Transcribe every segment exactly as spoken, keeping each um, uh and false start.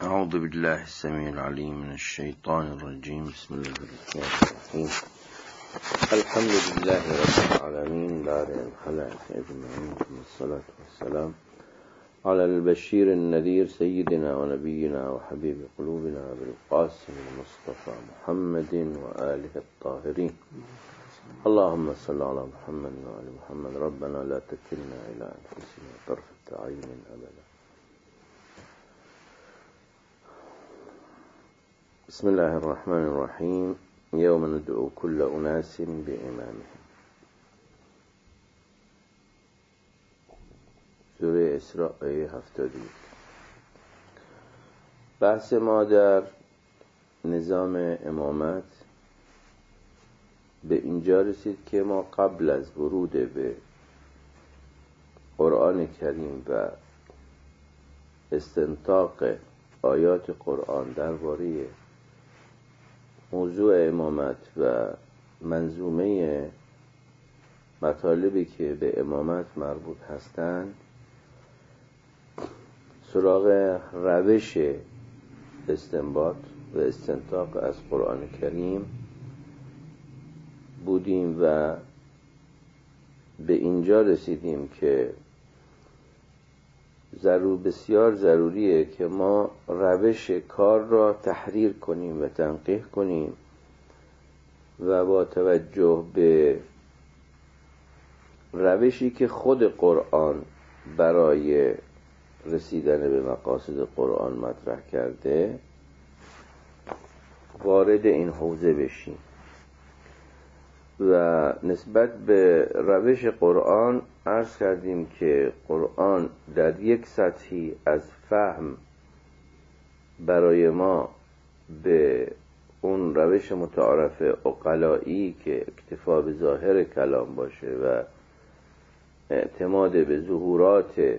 أعوذ بالله السميع العليم من الشيطان الرجيم. بسم الله الرحمن الرحيم. الحمد لله رب العالمين بارئ الخلائق أجمعين، والصلاة والسلام على البشير النذير سيدنا ونبينا وحبيب قلوبنا أبي القاسم المصطفى محمد وآله الطاهرين. اللهم صل على محمد وآل محمد. ربنا لا تكلنا إلى أنفسنا طرفة عين أبدا. بسم الله الرحمن الرحيم. يوم ندعو كل أناس بإمامهم. سوره اسراء آیه هفتاد. بحث ما در نظام امامت به اینجا رسید که ما قبل از ورود به قرآن کریم و استنطاق آیات قرآن درباره موضوع امامت و منظومه مطالبی که به امامت مربوط هستند سراغ روش استنباط و استنطاق از قرآن کریم بودیم و به اینجا رسیدیم که ضرور بسیار ضروریه که ما روش کار را تحریر کنیم و تنقیح کنیم و با توجه به روشی که خود قرآن برای رسیدن به مقاصد قرآن مطرح کرده وارد این حوزه بشیم. و نسبت به روش قرآن عرض کردیم که قرآن در یک سطحی از فهم برای ما به اون روش متعارف عقلایی که اکتفا به ظاهر کلام باشه و اعتماد به ظهورات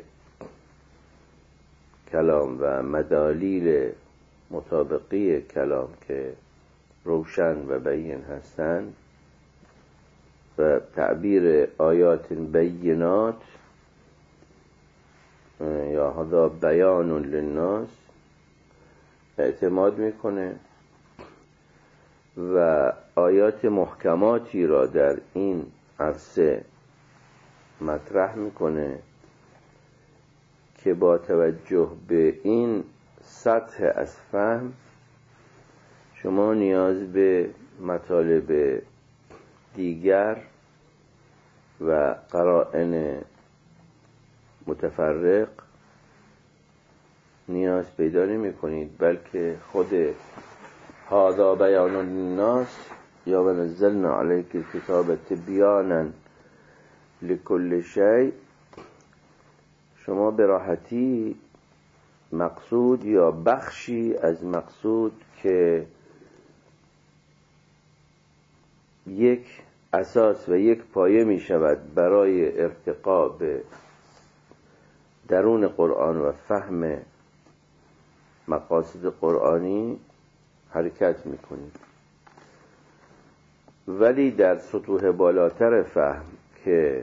کلام و مدالیل مطابقی کلام که روشن و بین هستند و تعبیر آیات بینات یا هذا بیان للناس اعتماد میکنه و آیات محکماتی را در این عرصه مطرح میکنه که با توجه به این سطح از فهم شما نیاز به مطالب دیگر و قرائن متفرق نیاز پیدا نمی کنید، بلکه خود هذا بیان للناس یا ونزلنا علیک الکتاب تبیانا لکل شیء شما به راحتی مقصود یا بخشی از مقصود که یک اساس و یک پایه می شود برای ارتقا به درون قرآن و فهم مقاصد قرآنی حرکت می کنید. ولی در سطوح بالاتر فهم که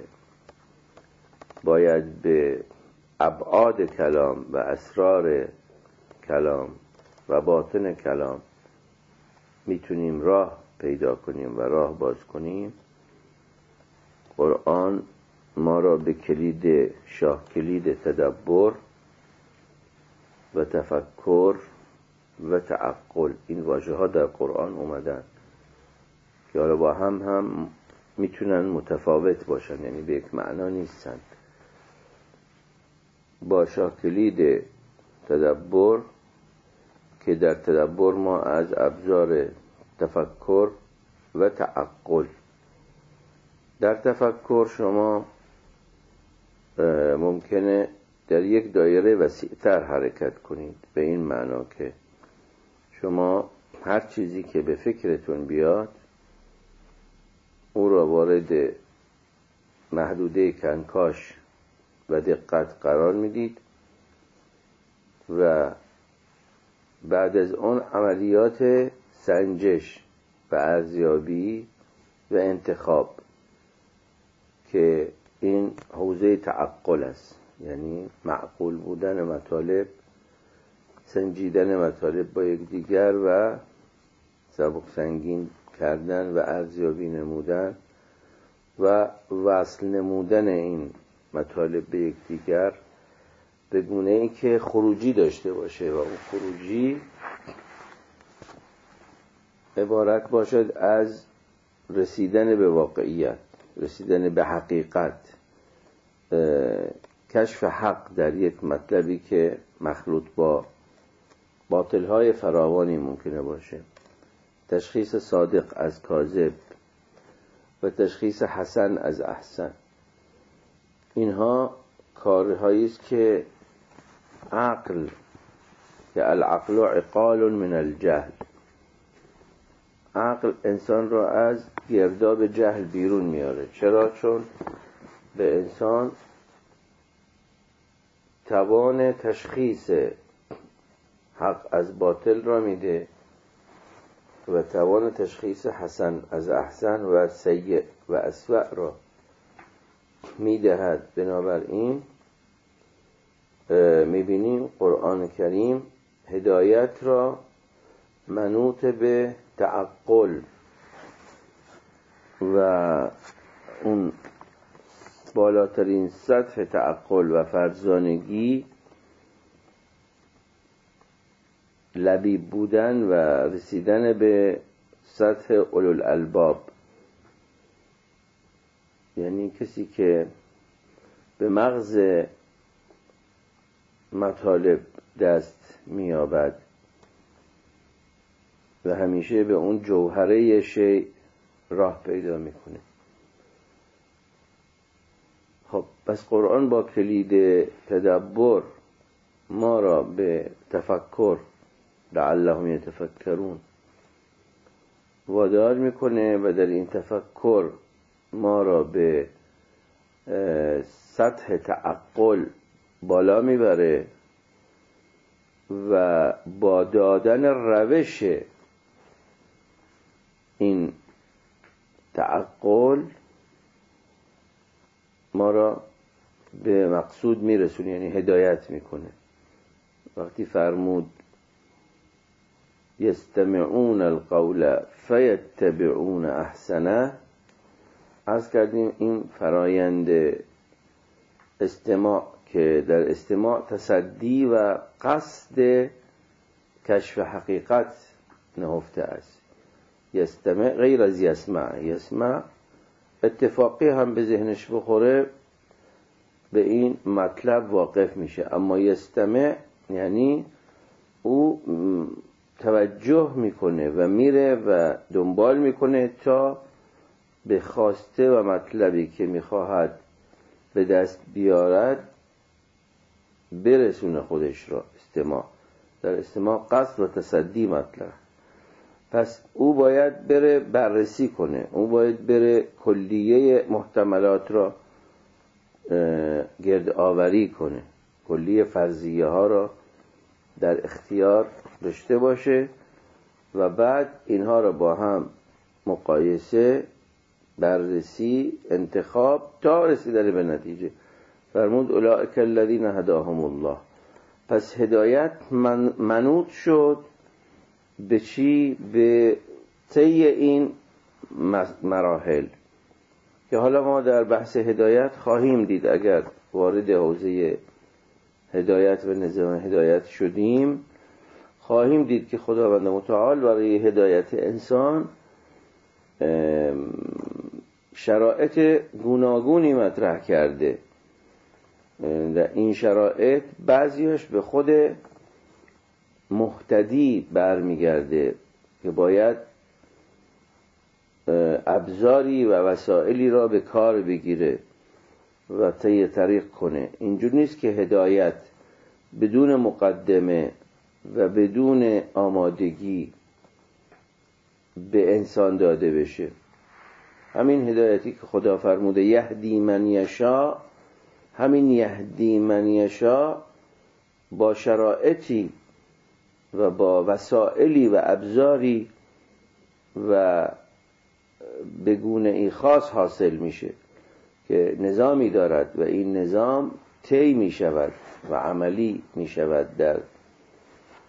باید به ابعاد کلام و اسرار کلام و باطن کلام میتونیم راه پیدا کنیم و راه باز کنیم، قرآن ما را به کلید شاه کلید تدبر و تفکر و تعقل، این واژه ها در قرآن اومدن که حالا با هم هم میتونن متفاوت باشن، یعنی به یک معنا نیستن. با شاه کلید تدبر که در تدبر ما از ابزار تفکر و تعقل، در تفکر شما ممکنه در یک دایره وسیع‌تر حرکت کنید، به این معنا که شما هر چیزی که به فکرتون بیاد او را وارد محدوده کنکاش و دقت قرار میدید و بعد از اون عملیات سنجش و ارزیابی و انتخاب که این حوزه تعقل است، یعنی معقول بودن مطالب سنجیدن مطالب با یکدیگر و سبک سنگین کردن و ارزیابی نمودن و وصل نمودن این مطالب به یکدیگر به گونه‌ای که خروجی داشته باشه و اون خروجی عبارت باشد از رسیدن به واقعیت، رسیدن به حقیقت، کشف حق در یک مطلبی که مخلوط با باطل‌های فراوانی ممکنه باشه، تشخیص صادق از کاذب و تشخیص حسن از احسن. اینها کارهایی است که عقل، که العقل عقال من الجهل، عقل انسان را از گرداب جهل بیرون میاره. چرا؟ چون به انسان توان تشخیص حق از باطل را میده و توان تشخیص حسن از احسن و سیء و اسوأ را میدهد. بنابراین میبینیم قرآن کریم هدایت را منوط به تعقل و اون بالاترین سطح تعقل و فرزانگی، لبیب بودن و رسیدن به سطح اولوالالباب، یعنی کسی که به مغز مطالب دست میابد و همیشه به اون جوهره شیء راه پیدا میکنه. خب پس قرآن با کلید تدبر ما را به تفکر، لعلهم یتفکرون، وادار میکنه و در این تفکر ما را به سطح تعقل بالا میبره و با دادن روش این تعقل ما را به مقصود میرسونه، یعنی هدایت میکنه. وقتی فرمود یستمعون القول فیتبعون احسنه، عرض کردیم این فرایند استماع که در استماع تصدی و قصد کشف حقیقت نهفته است. یستمع غیر از یسمع، یسمع اتفاقی هم به ذهنش بخوره به این مطلب واقف میشه، اما یستمع یعنی او توجه میکنه و میره و دنبال میکنه تا به خواسته و مطلبی که میخواهد به دست بیارد برسونه خودش را. استماع، در استماع قصد و تصدی مطلب. پس او باید بره بررسی کنه، او باید بره کلیه محتملات را گرد آوری کنه، کلیه فرضیه ها را در اختیار داشته باشه و بعد اینها را با هم مقایسه، بررسی، انتخاب تا رسیدن به نتیجه. فرمود اولئک الذین هداهم الله. پس هدایت من منوط شد به چی؟ به طی این مراحل که حالا ما در بحث هدایت خواهیم دید. اگر وارد حوزه هدایت و نظام هدایت شدیم خواهیم دید که خداوند متعال برای هدایت انسان شرایط گوناگونی مطرح کرده. در این شرایط بعضیش به خود مهتدی برمیگرده که باید ابزاری و وسائلی را به کار بگیره و طی طریق کنه. اینجور نیست که هدایت بدون مقدمه و بدون آمادگی به انسان داده بشه. همین هدایتی که خدا فرموده یهدی من یشا، همین یهدی من یشا با شرایطی و با وسائلی و ابزاری و به گونه‌ای خاص حاصل میشه که نظامی دارد و این نظام طی می شود و عملی می شود در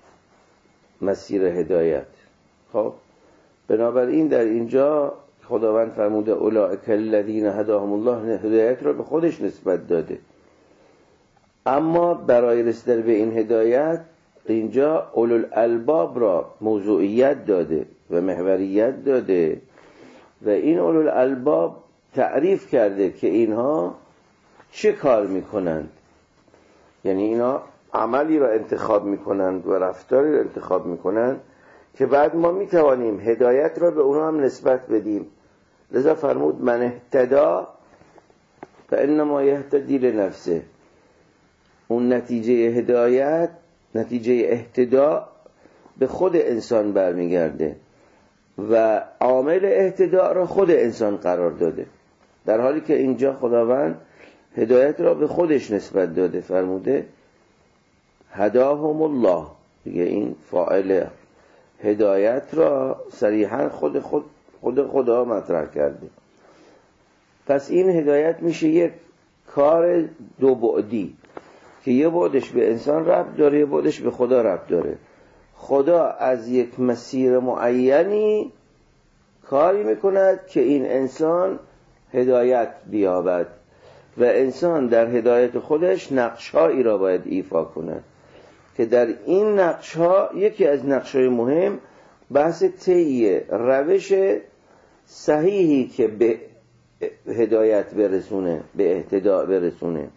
مسیر هدایت. خب بنابراین در اینجا خداوند فرموده اولئک الذین هداهم الله، هدایت را به خودش نسبت داده. اما برای رسیدن به این هدایت اینجا اولوالالباب را موضوعیت داده و محوریت داده و این اولوالالباب تعریف کرده که اینها چه کار میکنند. یعنی اینا عملی را انتخاب میکنند و رفتاری را انتخاب میکنند که بعد ما میتوانیم هدایت را به اونها هم نسبت بدیم. لذا فرمود من اهتدا فانما یهتدی لنفسه. اون نتیجه هدایت، نتیجه اهتدا به خود انسان برمیگرده و عامل اهتدا را خود انسان قرار داده، در حالی که اینجا خداوند هدایت را به خودش نسبت داده. فرموده هداهم الله، دیگه این فاعل هدایت را صریحا خود خود خود خدا مطرح کرده. پس این هدایت میشه یک کار دو بعدی که یه بعدش به انسان ربط داره، یه بعدش به خدا ربط داره. خدا از یک مسیر معینی کاری میکند که این انسان هدایت بیابد و انسان در هدایت خودش نقش‌هایی را باید ایفا کند که در این نقش‌ها یکی از نقش‌های مهم بحث طی روش صحیحی که به هدایت برسونه، به اهتداء برسونه.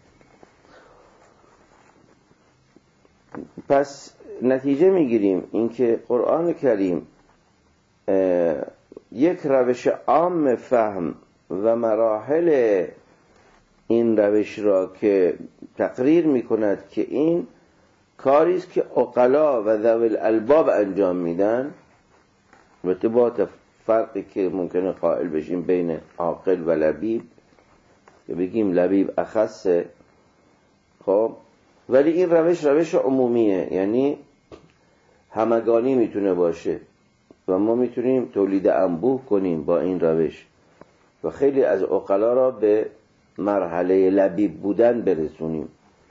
پس نتیجه میگیریم اینکه قرآن کریم یک روش عام فهم و مراحل این روش را که تقریر میکند که این کاری است که عقلا و ذوی الالباب انجام میدن، البته با فرقی که ممکنه قائل بشیم بین عاقل و لبیب، که بگیم لبیب اخصه. خب ولی این روش روش عمومیه، یعنی همگانی میتونه باشه و ما میتونیم تولید انبوه کنیم با این روش و خیلی از عقلا را به مرحله لبیب بودن برسونیم.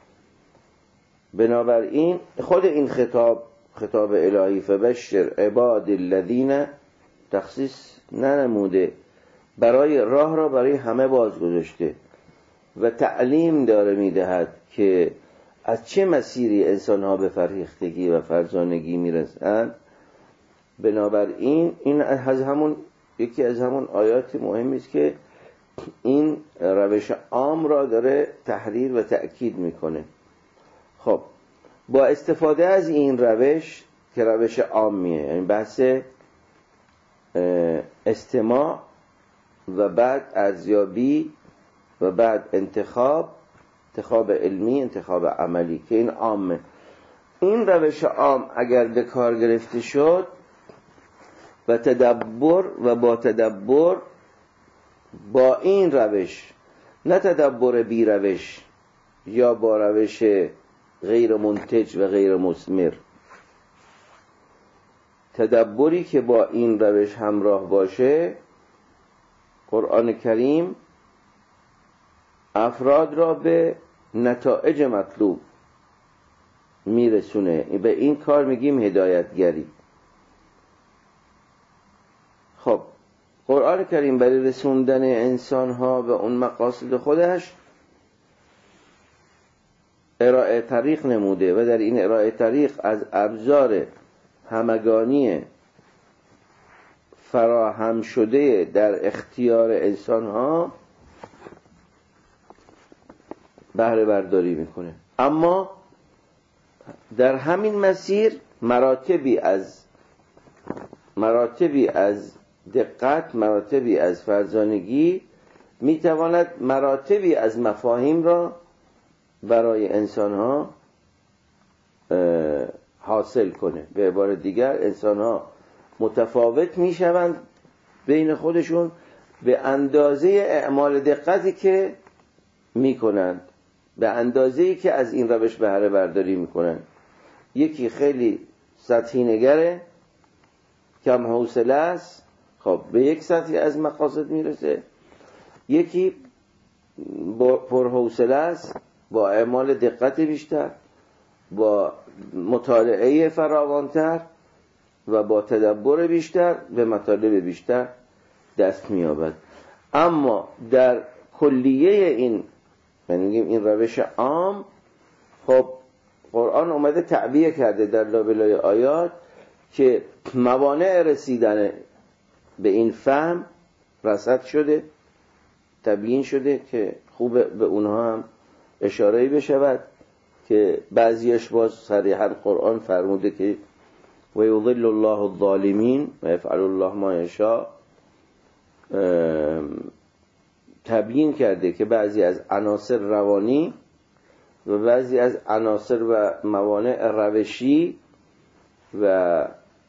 بنابراین خود این خطاب خطاب الهی فبشر عباد الذین تخصیص ننموده، برای راه را برای همه باز گذاشته و تعلیم داره میدهد که از چه مسیری انسان ها به فرهیختگی و فرزانگی میرسند. بنابراین این از همون یکی از همون آیات مهمی است که این روش عام را داره تحریر و تأکید میکنه. خب با استفاده از این روش که روش عامیه، یعنی بحث استماع و بعد ارزیابی و بعد انتخاب، انتخاب علمی، انتخاب عملی که این عامه، این روش عام اگر به کار گرفته شد و تدبر و با تدبر با این روش، نه تدبر بی روش یا با روش غیر منتج و غیر مثمر، تدبری که با این روش همراه باشه، قرآن کریم افراد را به نتایج مطلوب میرسونه. به این کار میگیم هدایتگری. خب قرآن کریم برای رسوندن انسان ها به اون مقاصد خودش ارائه طریق نموده و در این ارائه طریق از ابزار همگانی فراهم شده در اختیار انسان ها بهره برداری میکنه. اما در همین مسیر مراتبی از مراتبی از دقت، مراتبی از فرزانگی میتواند مراتبی از مفاهیم را برای انسان ها حاصل کنه. به عبارت دیگر انسان ها متفاوت میشوند بین خودشون به اندازه اعمال دقتی که میکنند، به اندازه‌ای که از این روش بهره برداری میکنند. یکی خیلی سطحی نگره، کم حوصله است، خب به یک سطحی از مقاصد میرسه. یکی پر حوصله است، با اعمال دقت بیشتر، با مطالعه فراوانتر و با تدبر بیشتر به مطالب بیشتر دست می‌یابد. اما در کلیه این یعنی این روش عام، خب قرآن اومده تعبیه کرده در لابلای آیات که موانع رسیدن به این فهم رصد شده، تبیین شده که خوب به اونها هم اشاره‌ای بشود که بعضیش باز صریحاً قرآن فرموده که و یضل الله الظالمین و یفعل الله ما یشاء، تبیین کرده که بعضی از عناصر روانی و بعضی از عناصر و موانع روشی و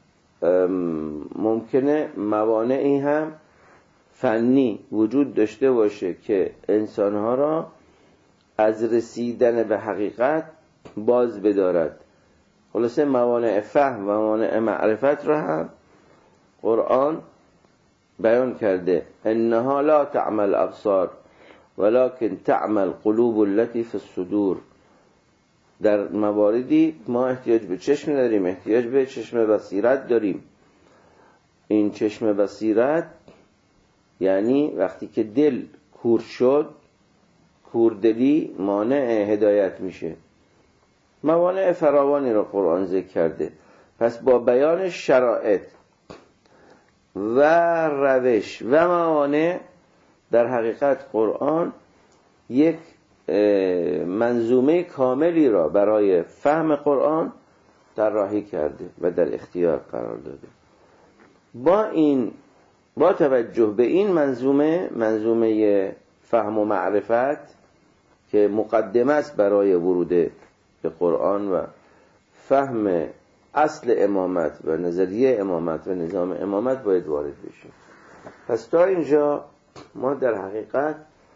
ممکنه موانعی هم فنی وجود داشته باشه که انسانها را از رسیدن به حقیقت باز بدارد. خلاصه موانع فهم و موانع معرفت را هم قرآن بیان کرده. انها لا تعمل ابصار ولكن تعمل قلوب التي في الصدور. در مواردی ما احتیاج به چشم داریم، احتیاج به چشم بصیرت داریم. این چشم بصیرت یعنی وقتی که دل کور شد، کوردلی مانع هدایت میشه. موانع فراوانی رو قرآن ذکر کرده. پس با بیان شرایط و روش و موانع در حقیقت قرآن یک منظومه کاملی را برای فهم قرآن طراحی کرده و در اختیار قرار داده. با این با توجه به این منظومه، منظومه فهم و معرفت که مقدمه است برای ورود به قرآن و فهم اصل امامت و نظریه امامت و نظام امامت، باید وارد بشیم. پس تا اینجا ما در حقیقت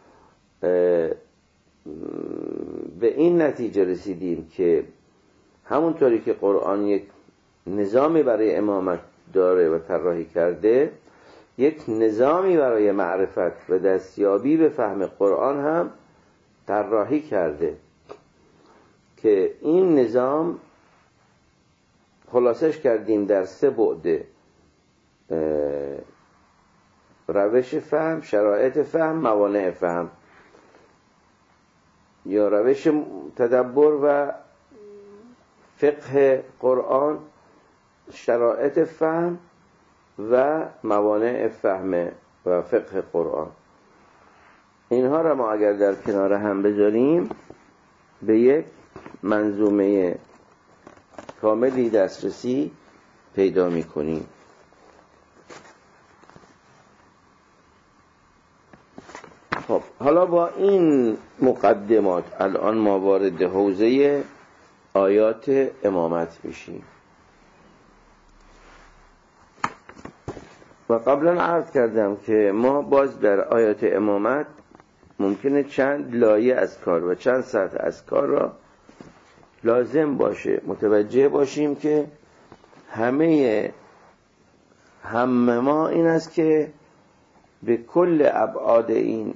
به این نتیجه رسیدیم که همونطوری که قرآن یک نظامی برای امامت داره و طراحی کرده، یک نظامی برای معرفت و دستیابی به فهم قرآن هم طراحی کرده که این نظام خلاصش کردیم در سه بعد: روش فهم، شرایط فهم، موانع فهم، یا روش تدبر و فقه قرآن، شرایط فهم و موانع فهم و فقه قرآن. اینها را ما اگر در کنار هم بذاریم به یک منظومه کاملی دسترسی پیدا می‌کنیم. خب حالا با این مقدمات الان ما وارد حوزه آیات امامت میشیم. و قبلا عرض کردم که ما باز در آیات امامت ممکنه چند لایه از کار و چند سطح از کار را لازم باشه متوجه باشیم که همه هم ما این است که به کل ابعاد این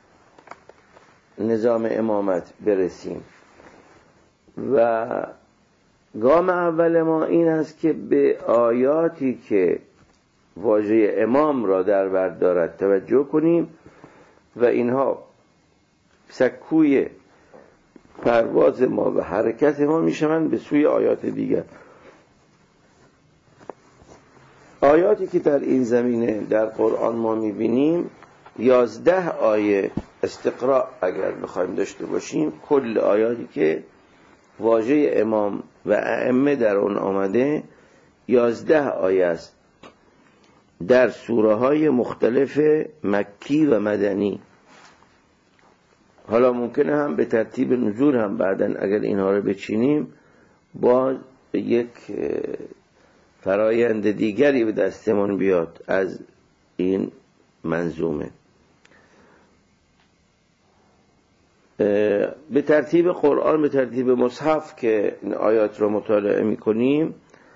نظام امامت برسیم و گام اول ما این است که به آیاتی که واژه امام را در بر دارد توجه کنیم و اینها سکوی پرواز ما و حرکت ما میشوند به سوی آیات دیگر. آیاتی که در این زمینه در قرآن ما میبینیم یازده آیه استقراء اگر بخوایم داشته باشیم، کل آیاتی که واژه امام و ائمه در اون آمده یازده آیه است در سوره های مختلف مکی و مدنی. حالا ممکنه هم به ترتیب نزول هم بعدن اگر اینها رو بچینیم باز یک فرایند دیگری به دستمون بیاد از این منظومه. به ترتیب قرآن، به ترتیب مصحف که این آیات رو مطالعه میکنیم،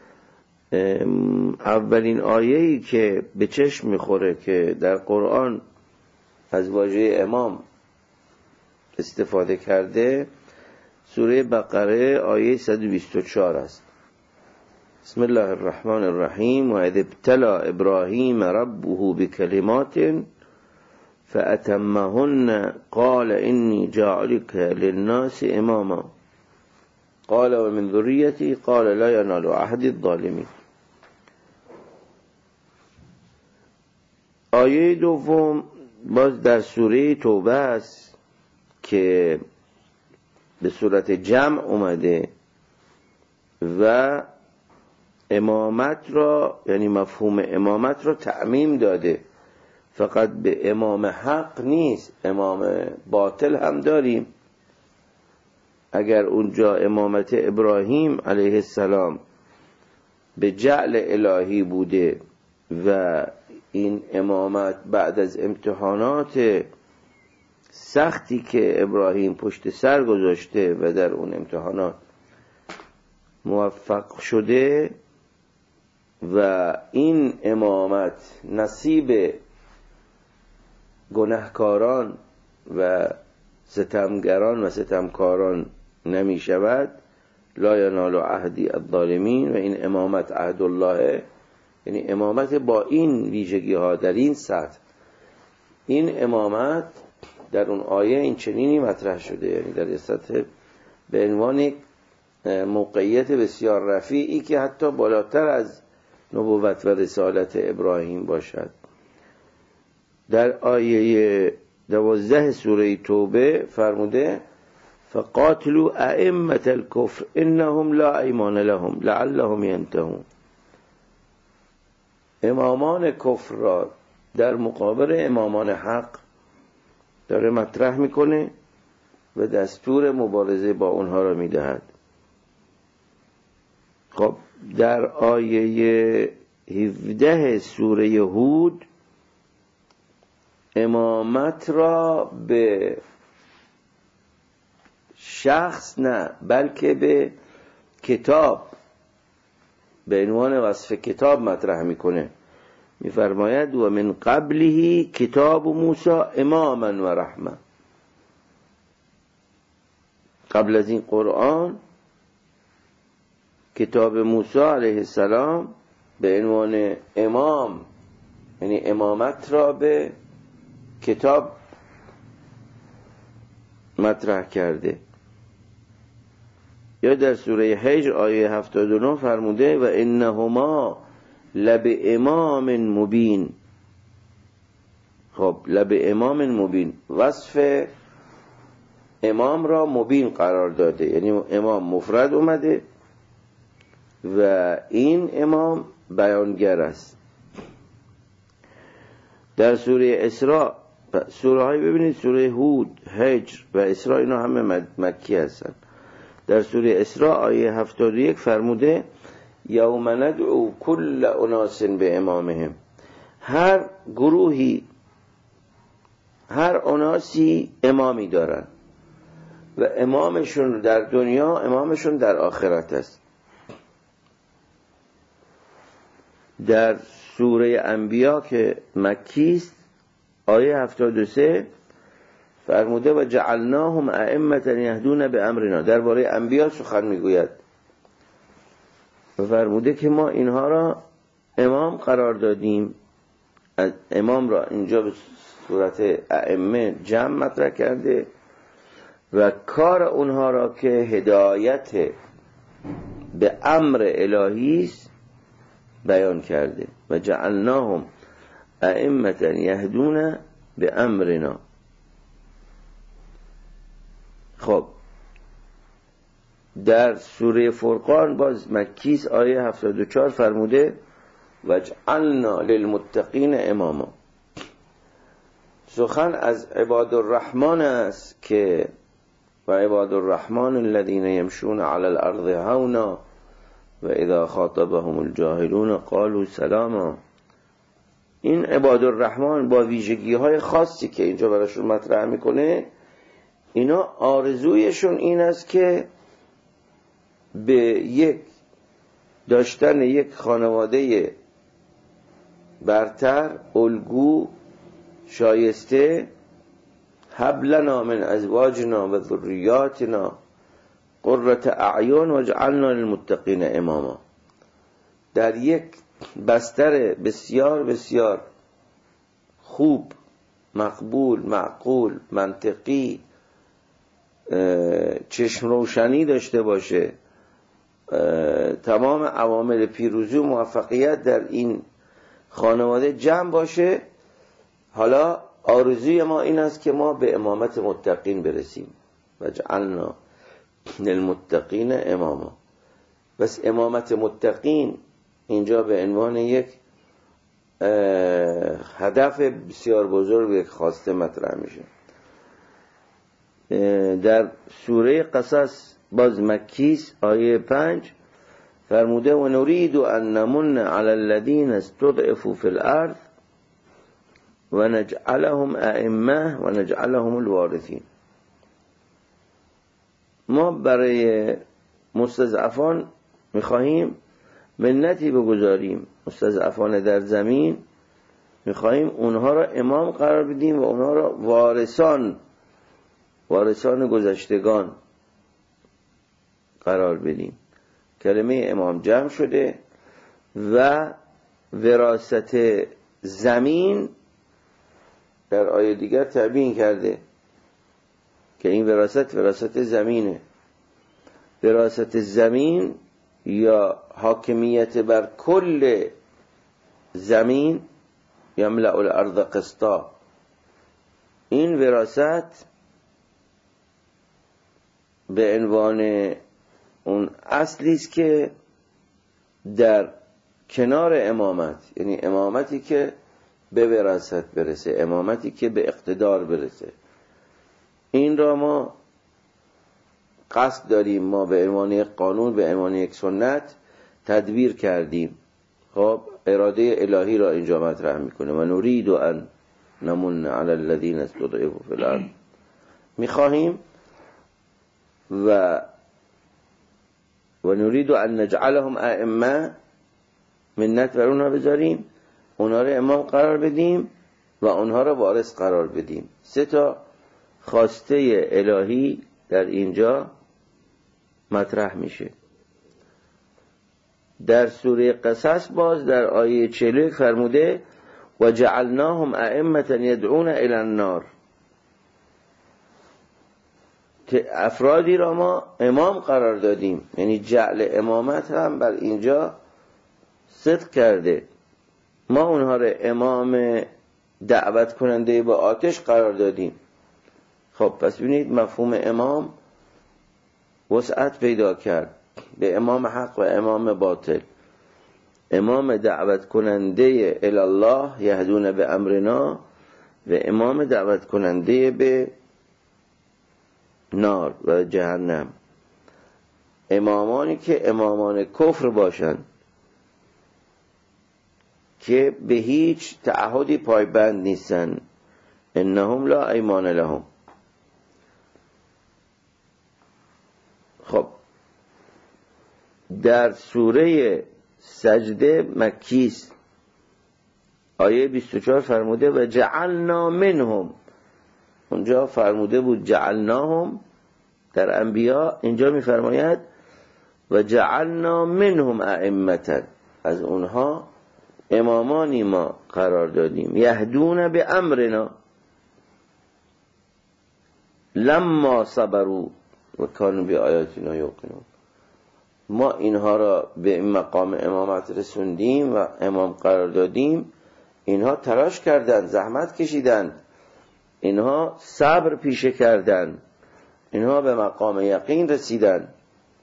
اولین آیه‌ای که به چشم میخوره که در قرآن از واژه امام استفاده کرده سوره بقره آیه صد و بیست و چهار است. بسم الله الرحمن الرحیم. و اذ ابتلى ابراهیم ربه بکلمات فأتمهن قال إني جاعلك للناس إماما قال ومن ذريتي قال لا ينال عهد الظالمين. آیه دوم باز در سوره توبه است که به صورت جمع اومده و امامت را، یعنی مفهوم امامت را تعمیم داده. فقط به امام حق نیست، امام باطل هم داریم. اگر اونجا امامت ابراهیم علیه السلام به جعل الهی بوده و این امامت بعد از امتحانات سختی که ابراهیم پشت سر گذاشته و در اون امتحانات موفق شده و این امامت نصیب گناهکاران و ستمگران و ستمکاران نمی شود، لا ینال عهدی الظالمین، و این امامت عهد الله، یعنی امامت با این ویژگی ها در این سطح. این امامت در اون آیه این چنینی مطرح شده، یعنی در سطح به عنوان یک موقعیت بسیار رفیعی که حتی بالاتر از نبوت و رسالت ابراهیم باشد. در آیه دوازده سوره توبه فرموده فقاتلوا ائمة الكفر انهم لا ایمان لهم لعلهم ینتهون. امامان کفر را در مقابل امامان حق داره مطرح میکنه و دستور مبارزه با اونها را میدهد. خب در آیه هفده سوره هود امامت را به شخص نه بلکه به کتاب به عنوان وصف کتاب مطرح میکنه. میفرماید و من قبله کتاب موسی اماما و رحمه. قبل از این قرآن کتاب موسی علیه السلام به عنوان امام، یعنی امامت را به کتاب مطرح کرده. یا در سوره حجر آیه هفتاد و نه فرموده و انهما لب امام مبین. خب لب امام مبین، وصف امام را مبین قرار داده، یعنی امام مفرد اومده و این امام بیانگر است. در سوره اسراء، سوره های ببینید سوره هود، حجر و اسراء اینا همه مکی هستن. در سوره اسراء آیه هفتاد و یک فرموده یوم ندعو کل اناس به امامهم. هر گروهی، هر اناسی امامی دارن و امامشون در دنیا امامشون در آخرت است. در سوره انبیا که مکی است آیه هفتاد و سه فرموده و جعلناهم ائمة یهدون بامرنا. درباره انبیا سخن میگوید و فرموده که ما اینها را امام قرار دادیم. امام را اینجا به صورت ائمه جمع مطرح کرده و کار اونها را که هدایت به امر الهی است بیان کرده و جعلناهم ائمة یهدون بامرنا. خب در سوره فرقان باز مکیس آیه هفتاد و چهار فرموده وجعلنا للمتقین اماما. سخن از عباد الرحمن است که و عباد الرحمن الذين يمشون على الارض هونا و اذا خاطبهم الجاهلون قالوا سلاما. این عباد الرحمن با ویژگی های خاصی که اینجا براشون مطرح میکنه، اینا آرزویشون این است که به یک داشتن یک خانواده برتر، الگو، شایسته، هب لنا من ازواجنا و ذریاتنا قرة اعین واجعلنا للمتقین اماما. در یک بستر بسیار بسیار خوب، مقبول، معقول، منطقی، چشم روشنی داشته باشه، تمام عوامل پیروزی و موفقیت در این خانواده جمع باشه. حالا آرزوی ما این است که ما به امامت متقین برسیم و جعلنا للمتقین اماما. بس امامت متقین اینجا به عنوان یک هدف بسیار بزرگ، یک خواسته مطرح میشه. در سوره قصص باز مکیس آیه پنج فرموده و نريد ان نمن على الذين استضعفوا في الارض و نجعلهم ائمه و نجعلهم الوارثین. ما برای مستضعفان میخواهیم منتی بگذاریم، مستضعفان در زمین میخواهیم اونها را امام قرار بدیم و اونها را وارثان وارثان گذشتگان قرار بدیم. کلمه امام جمع شده و وراثت زمین در آیه دیگر تعیین کرده که این وراثت وراثت زمینه. وراثت زمین یا حاکمیت بر کل زمین، یملأ الارض قسطا، این وراثت به عنوان اون اصلی است که در کنار امامت، یعنی امامتی که به وراثت برسه، امامتی که به اقتدار برسه، این را ما قصد داریم، ما به عنوان یک قانون، به عنوان یک سنت تدبیر کردیم. خب اراده الهی را اینجا مطرح میکنه و نريد ان نمن على الذين استضعفوا في الارض. میخواهیم و و نريد ان نجعلهم ائمه، منت بر اونها بذاریم، اونها را امام قرار بدیم و اونها را وارث قرار بدیم. سه تا خواسته الهی در اینجا مطرح میشه. در سوره قصص باز در آیه چهل و یک فرموده و جعلناهم ائمه يدعون الى النار، که افرادی را ما امام قرار دادیم، یعنی جعل امامت هم بر اینجا صدق کرده. ما اونها را امام دعوت کننده به آتش قرار دادیم. خب پس ببینید مفهوم امام وسعت پیدا کرد به امام حق و امام باطل. امام دعوت کننده الی الله یهدون به امرنا و امام دعوت کننده به نار و جهنم. امامانی که امامان کفر باشند که به هیچ تعهدی پایبند نیستن، انهم لا ایمان لهم. خب در سوره سجده مکیس آیه بیست و چهار فرموده و جعلنا منهم، اونجا فرموده بود جعلناهم در انبیاء، اینجا میفرماید و جعلنا منهم ائمه، از اونها امامانی ما قرار دادیم، یهدون به امرنا لما صبروا و کانوا بآیاتنا یوقنون. ما اینها را به این مقام امامت رسوندیم و امام قرار دادیم، اینها تلاش کردند، زحمت کشیدند، اینها صبر پیشه کردند، اینها به مقام یقین رسیدند.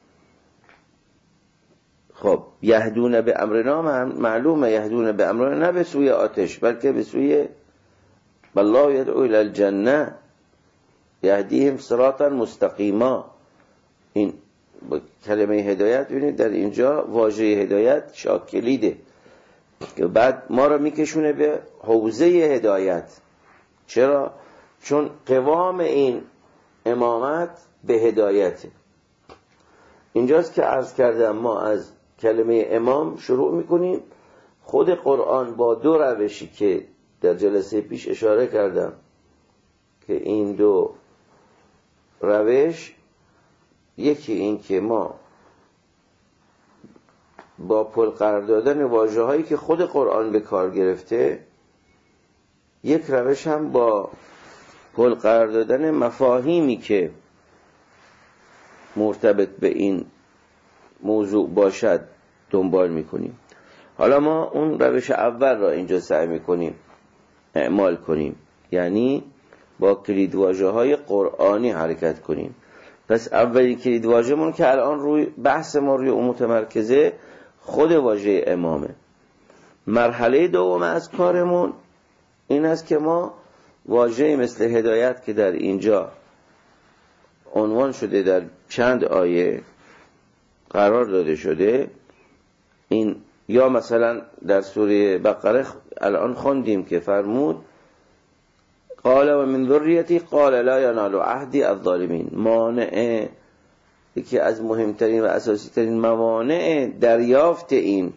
خب یهدون به امرنا معلومه، یهدون به امرنا نه به سوی آتش بلکه به سوی والله یدعو الی الجنه یهدیهم صراطا مستقیما. این کلمه هدایت ببینید در اینجا واژه هدایت شاکلیده که بعد ما را میکشونه به حوزه هدایت. چرا؟ چون قوام این امامت به هدایته. اینجاست که عرض کردم ما از کلمه امام شروع میکنیم. خود قرآن با دو روشی که در جلسه پیش اشاره کردم که این دو روش، یکی این که ما با پل قرار دادن واژه‌هایی که خود قرآن به کار گرفته، یک روش هم با پل قرار دادن مفاهیمی که مرتبط به این موضوع باشد دنبال میکنیم. حالا ما اون روش اول را اینجا سعی میکنیم اعمال کنیم، یعنی با کلیدواژه‌های قرآنی حرکت کنیم. پس اولین کلیدواژه‌مون که الان روی بحث ما روی اون متمرکزه، خود واژه امامه. مرحله دوم از کارمون این است که ما واژه‌ای مثل هدایت که در اینجا عنوان شده، در چند آیه قرار داده شده، این یا مثلا در سوره بقره الان خوندیم که فرمود قال و من ذریتی قال لا ینال عهدی الظالمین. مانع، یکی از مهمترین و اساسی ترین موانع دریافت این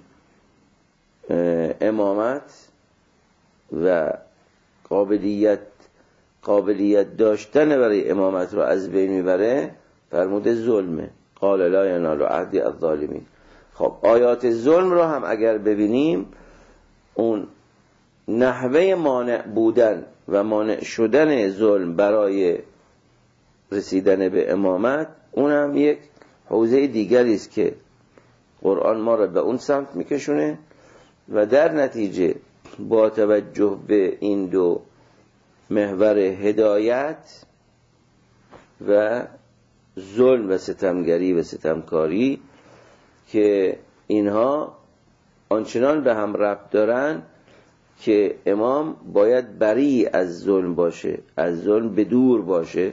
امامت و قابلیت قابلیت داشتن برای امامت رو از بین میبره، فرموده ظلمه. قال لا ینال عهدی الظالمین. خب آیات ظلم رو هم اگر ببینیم، اون نحوه مانع بودن و مانع شدن ظلم برای رسیدن به امامت، اون هم یک حوزه دیگری است که قرآن ما را به اون سمت میکشونه و در نتیجه با توجه به این دو محور هدایت و ظلم و ستمگری و ستمکاری که اینها آنچنان به هم ربط دارن که امام باید بری از ظلم باشه، از ظلم بدور باشه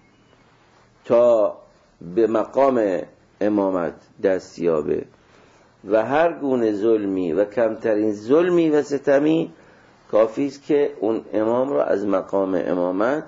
تا به مقام امامت دست یابه و هر گونه ظلمی و کمترین ظلمی و ستمی کافی است که اون امام رو از مقام امامت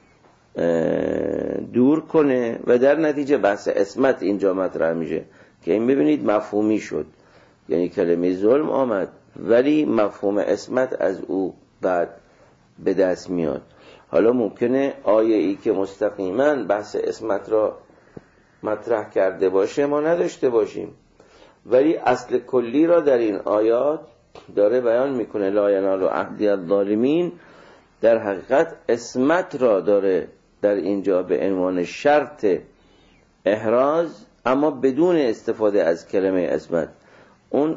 دور کنه و در نتیجه بحث عصمت اینجا مطرح میشه که این ببینید مفهومی شد، یعنی کلمه ظلم آمد ولی مفهوم عصمت از او بعد به دست میاد. حالا ممکنه آیه ای که مستقیما بحث عصمت را مطرح کرده باشه ما نداشته باشیم، ولی اصل کلی را در این آیات داره بیان میکنه. لا ینال عهدی الظالمین در حقیقت عصمت را داره در اینجا به عنوان شرط احراز، اما بدون استفاده از کلمه عصمت. اون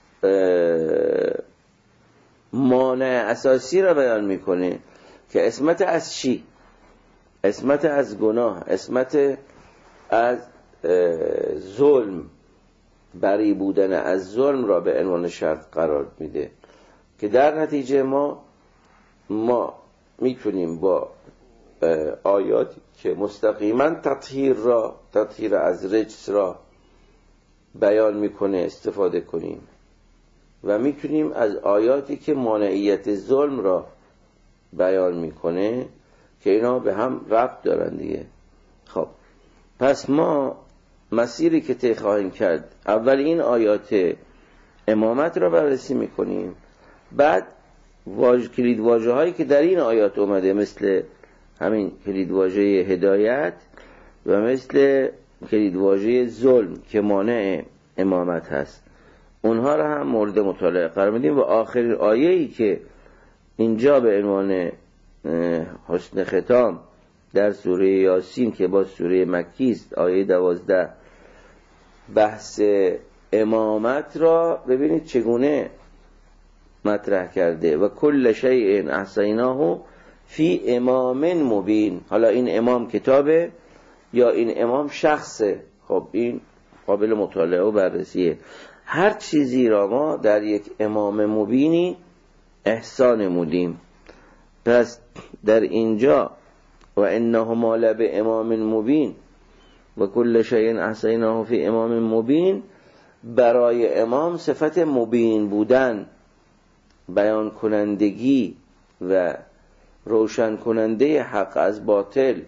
مانع اساسی را بیان میکنه که عصمت از چی؟ عصمت از گناه، عصمت از ظلم، بری بودن از ظلم را به عنوان شرط قرار میده که در نتیجه ما ما میتونیم با آیاتی که مستقیما تطهیر را تطهیر از رجس را بیان میکنه استفاده کنیم و میتونیم از آیاتی که مانعیت ظلم را بیان میکنه که اینا به هم ربط دارن دیگه. خب پس ما مسیری که طی خواهیم کرد، اول این آیات امامت را بررسی میکنیم، بعد واژه کلید واژه هایی که در این آیات اومده مثل همین کلید واژه هدایت و مثل کلید واژه ظلم که مانع امامت هست، اونها را هم مورد مطالعه قرار میدیم و آخرین آیه‌ای که اینجا به عنوان حسن ختام در سوره یاسین که با سوره مکی است، آیه دوازده، بحث امامت را ببینید چگونه مطرح کرده و کل شیء احصیناه فی امام مبین. حالا این امام کتابه یا این امام شخصه؟ خب این قابل مطالعه و بررسیه. هر چیزی را ما در یک امام مبینی احسان نمودیم. پس در اینجا و انهما لب امام مبین و کل شیء احصیناه فی امام مبین، برای امام صفت مبین بودن، بیان کنندگی و روشن کننده حق از باطل،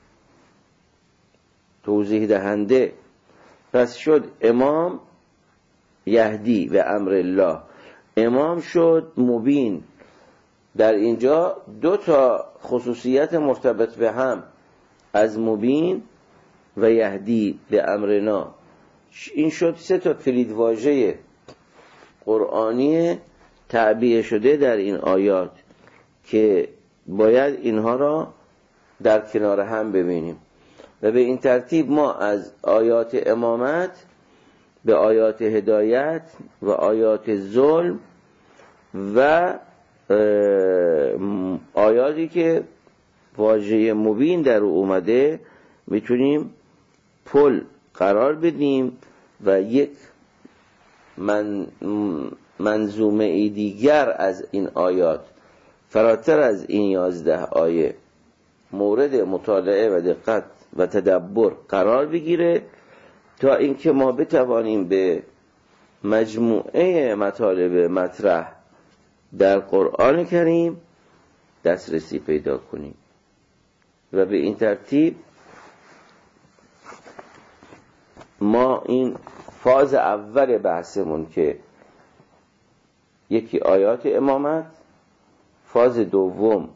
توضیح دهنده. پس شد امام یهدی و امر الله، امام شد مبین. در اینجا دو تا خصوصیت مرتبط به هم از مبین و یهدی به امرنا، این شد سه تا کلید واژه قرآنی تعبیه شده در این آیات که باید اینها را در کنار هم ببینیم و به این ترتیب ما از آیات امامت به آیات هدایت و آیات ظلم و آیاتی که واژه مبین در او اومده میتونیم پل قرار بدیم و یک من منظومه ای دیگر از این آیات فراتر از این یازده آیه مورد مطالعه و دقت و تدبر قرار بگیره تا اینکه ما بتوانیم به مجموعه مطالب مطرح در قرآن کریم دسترسی پیدا کنیم و به این ترتیب ما این فاز اول بحثمون که یکی آیات امامت، فاز دوم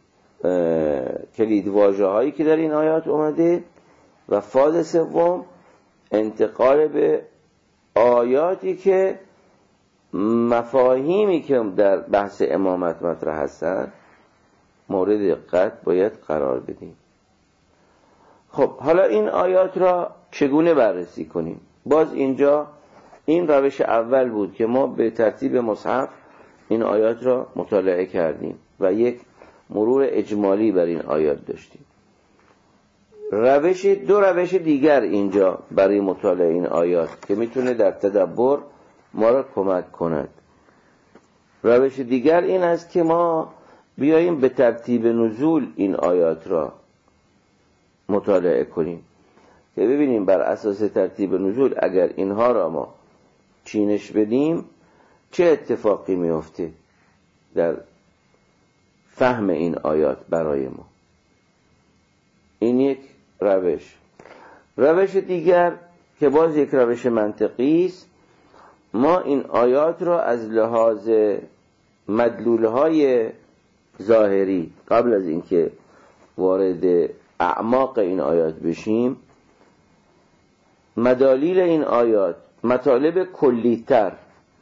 کلید واژه هایی که در این آیات اومده و فاز سوم انتقال به آیاتی که مفاهیمی که در بحث امامت مطرح هستند مورد دقت باید قرار بدیم. خب حالا این آیات را چگونه بررسی کنیم؟ باز اینجا این روش اول بود که ما به ترتیب مصحف این آیات را مطالعه کردیم و یک مرور اجمالی بر این آیات داشتیم. روش دو روش دیگر اینجا برای مطالعه این آیات که میتونه در تدبر ما را کمک کند. روش دیگر این است که ما بیاییم به ترتیب نزول این آیات را مطالعه کنیم که ببینیم بر اساس ترتیب نزول اگر اینها را ما چینش بدیم چه اتفاقی میفته در فهم این آیات برای ما. این یک روش. روش دیگر که باز یک روش منطقی است، ما این آیات را از لحاظ مدلولهای ظاهری قبل از اینکه وارد اعماق این آیات بشیم، مدالیل این آیات مطالب کلی‌تر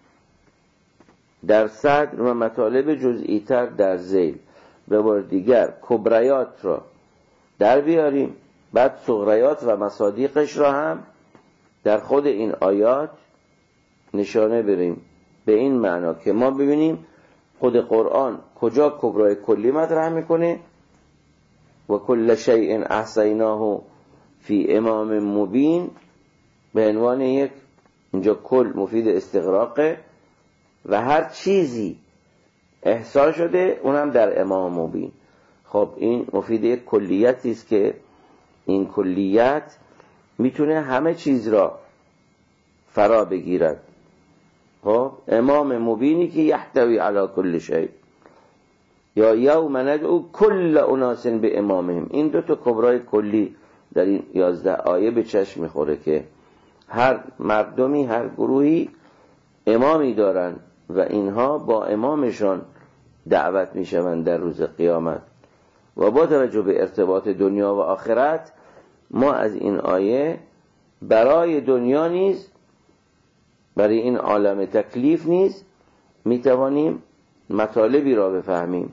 در صدر و مطالب جزئی‌تر در ذیل به بار دیگر کبریات را در بیاریم، بعد صغریات و مصادیقش را هم در خود این آیات نشانه بریم، به این معنا که ما ببینیم خود قرآن کجا کبرای کلی مطرح میکنه و کل شیء احصیناه فی امام مبین، به عنوان یک اینجا کل مفید استغراقه و هر چیزی احصا شده اونم در امام مبین. خب این مفید یک کلیتی است که این کلیت میتونه همه چیز را فرا بگیرد. خب امام مبینی که یحتوی علی کل شیء یا یوم ندعو کل اناس به امامهم، این دو تا کبرای کلی در این یازده آیه به چشم میخوره که هر مردمی هر گروهی امامی دارن و اینها با امامشان دعوت میشوند در روز قیامت. و با توجه به ارتباط دنیا و آخرت ما از این آیه برای دنیا نیز برای این عالم تکلیف نیز میتوانیم مطالبی را بفهمیم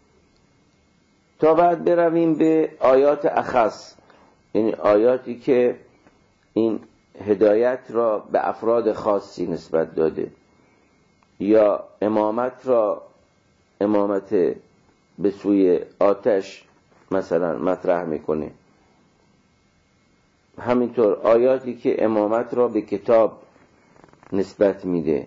تا بعد برویم به آیات اخص، یعنی آیاتی که این هدایت را به افراد خاصی نسبت داده یا امامت را امامت به سوی آتش مثلا مطرح میکنه. همینطور آیاتی که امامت را به کتاب نسبت میده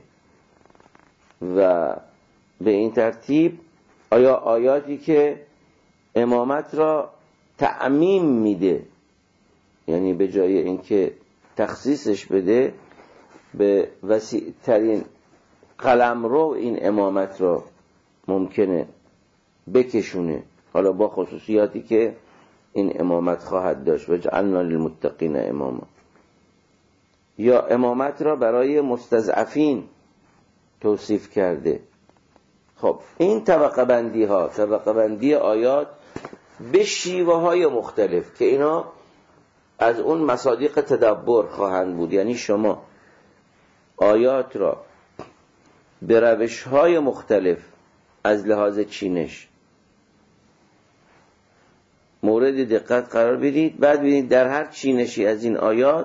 و به این ترتیب آیا آیاتی که امامت را تعمیم میده، یعنی به جای اینکه تخصیصش بده به وسیع ترین قلمرو این امامت را ممکنه بکشونه، حالا با خصوصیاتی که این امامت خواهد داشت. و جعلنا للمتقین اماما. یا امامت را برای مستضعفین توصیف کرده. خب این طبقه بندی ها، طبقه بندی آیات به شیوه های مختلف که اینا از اون مصادیق تدبر خواهند بود، یعنی شما آیات را به روش‌های مختلف از لحاظ چینش مورد دقت قرار بدید. بعد ببینید در هر چینشی از این آیات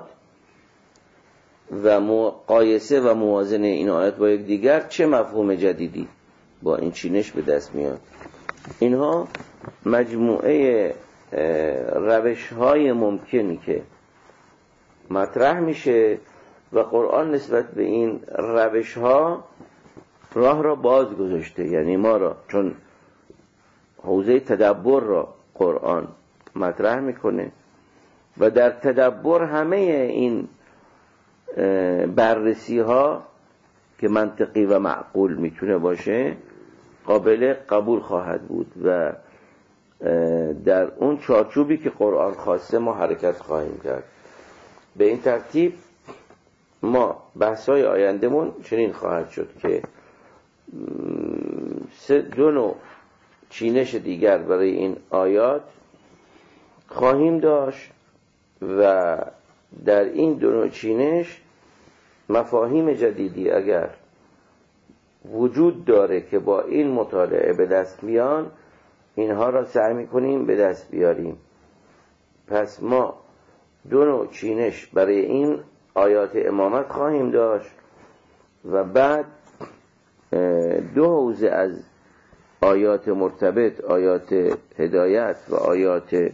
و مقایسه و موازنه این آیات با یک دیگر چه مفهوم جدیدی با این چینش به دست میاد. اینها مجموعه روش‌های ممکنی که مطرح میشه و قرآن نسبت به این روش‌ها راه را باز گذاشته. یعنی ما را، چون حوزه تدبر را قرآن مطرح میکنه و در تدبر همه این بررسی ها که منطقی و معقول میتونه باشه قابل قبول خواهد بود و در اون چارچوبی که قرآن خواسته ما حرکت خواهیم کرد. به این ترتیب ما بحث‌های آیندهمون چنین خواهد شد که سه دو نوع چینش دیگر برای این آیات خواهیم داشت و در این دو نوع چینش مفاهیم جدیدی اگر وجود داره که با این مطالعه به دست بیان، اینها را سعی می‌کنیم به دست بیاریم. پس ما دو نوع چینش برای این آیات امامت خواهیم داشت و بعد دو حوزه از آیات مرتبط، آیات هدایت و آیات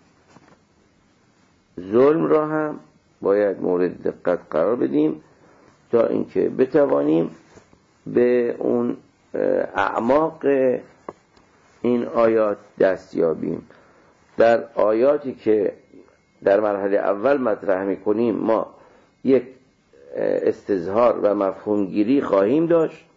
ظلم را هم باید مورد دقت قرار بدیم تا اینکه بتوانیم به اون اعماق این آیات دست یابیم. در آیاتی که در مرحله اول مطرح می‌کنیم ما یک استظهار و مفهوم گیری خواهیم داشت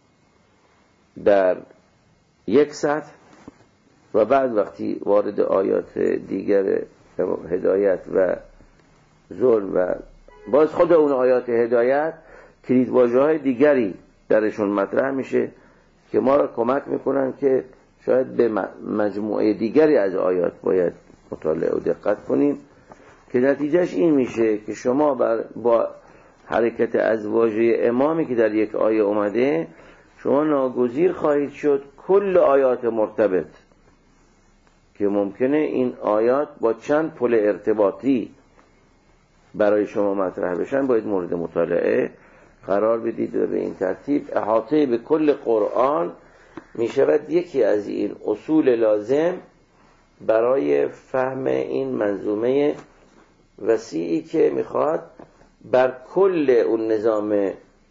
در یک سطح و بعد وقتی وارد آیات دیگر هدایت و ظلم و باز خود اون آیات هدایت کلیدواژه‌های دیگری درشون مطرح میشه که ما را کمک میکنن که شاید به مجموعه دیگری از آیات باید مطالعه و دقت کنیم که نتیجهش این میشه که شما با حرکت از واژه امامی که در یک آیه اومده شما ناگزیر خواهید شد کل آیات مرتبط که ممکنه این آیات با چند پل ارتباطی برای شما مطرح بشن باید مورد مطالعه قرار بدید و به این ترتیب احاطه به کل قرآن می شود یکی از این اصول لازم برای فهم این منظومه وسیعی که میخواد بر کل اون نظام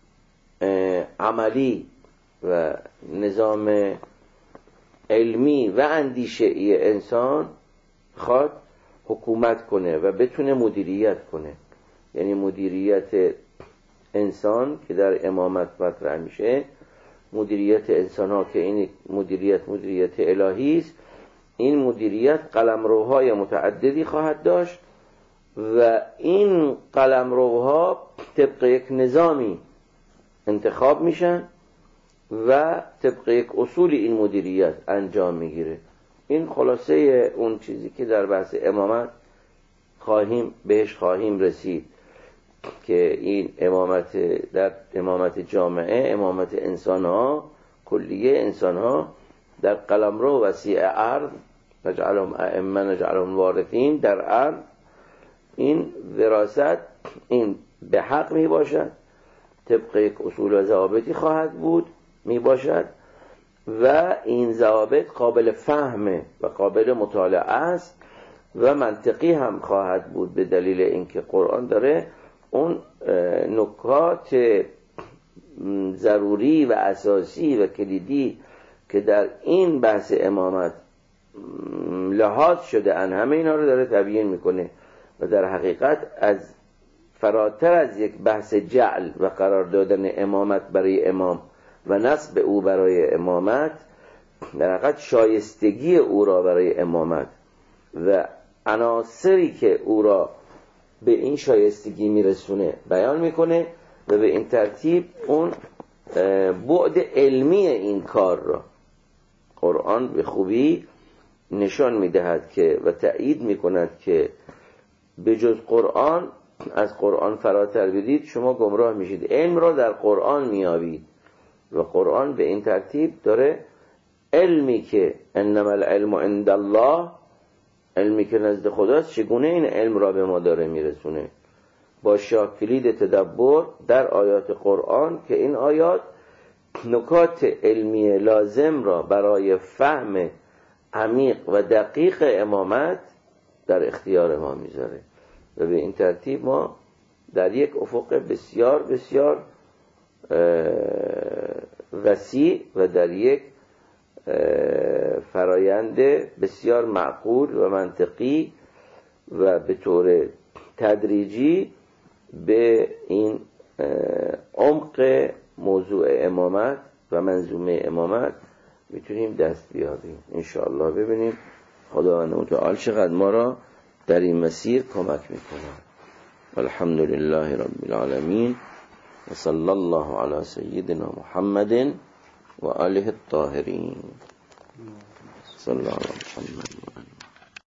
عملی و نظام علمی و اندیشه‌ای انسان خواد حکومت کنه و بتونه مدیریت کنه. یعنی مدیریت انسان که در امامت مطرح میشه، مدیریت انسان ها که این مدیریت مدیریت الهی است، این مدیریت قلمروهای متعددی خواهد داشت و این قلمروها طبق یک نظامی انتخاب میشن و طبق یک اصول این مدیریت انجام میگیره. این خلاصه اون چیزی که در بحث امامت خواهیم بهش خواهیم رسید که این امامت در امامت جامعه، امامت انسان ها، کلیه انسان ها در قلمرو وسیع ارض، نجعلهم ائمه نجعلهم وارثین، در ارض این وراثت این به حق می باشد، طبق یک اصول و ضوابطی خواهد بود می باشد و این ضوابط قابل فهمه و قابل مطالعه است و منطقی هم خواهد بود به دلیل اینکه قرآن داره اون نکات ضروری و اساسی و کلیدی که در این بحث امامت لحاظ شده ان همه اینا رو داره تبیین میکنه و در حقیقت از فراتر از یک بحث جعل و قرار دادن امامت برای امام و نصب او برای امامت، در حقیقت شایستگی او را برای امامت و عناصری که او را به این شایستگی میرسونه بیان میکنه و به این ترتیب اون بعد علمی این کار را قرآن به خوبی نشان میدهد که و تأیید میکند که به جز قرآن، از قرآن فراتر بدید شما گمراه میشید. علم را در قرآن میابید و قرآن به این ترتیب داره علمی که انما العلم عند الله، علمی که نزد خداست، چگونه این علم را به ما داره میرسونه؟ با شاه کلید تدبر در آیات قرآن که این آیات نکات علمی لازم را برای فهم عمیق و دقیق امامت در اختیار ما میذاره و به این ترتیب ما در یک افق بسیار بسیار وسیع و در یک فرایند بسیار معقول و منطقی و به طور تدریجی به این عمق موضوع امامت و منظومه امامت میتونیم دست بیابیم انشاءالله. ببینیم خداوند متعال چقدر ما را در این مسیر کمک میکنه. الحمد لله رب العالمین و صلی الله علی سیدنا محمد و آله الطاهرین. صلی الله علی محمد.